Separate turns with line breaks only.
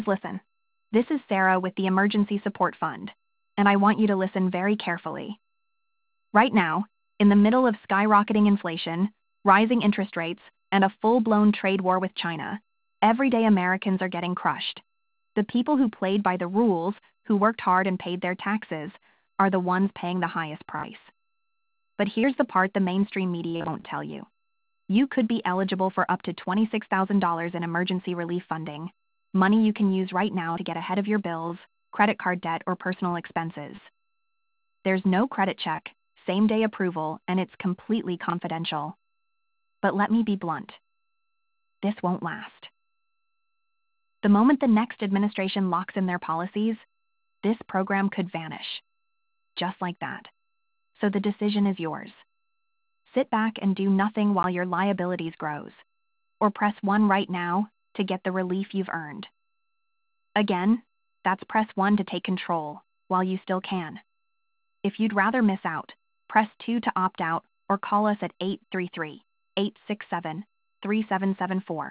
Listen. This is Sarah with the Emergency Support Fund, and I want you to listen very carefully. Right now, in the middle of skyrocketing inflation, rising interest rates, and a full-blown trade war with China, everyday Americans are getting crushed. The people who played by the rules, who worked hard and paid their taxes, are the ones paying the highest price. But here's the part the mainstream media won't tell you. You could be eligible for up to $26,000 in emergency relief funding, money you can use right now to get ahead of your bills, credit card debt, or personal expenses. There's no credit check, same-day approval, and it's completely confidential. But let me be blunt. This won't last. The moment the next administration locks in their policies, this program could vanish. Just like that. So the decision is yours. Sit back and do nothing while your liabilities grows. Or press 1 right now to get the relief you've earned. Again, that's press 1 to take control while you still can. If you'd rather miss out, press 2 to opt out or call us at 833-867-3774.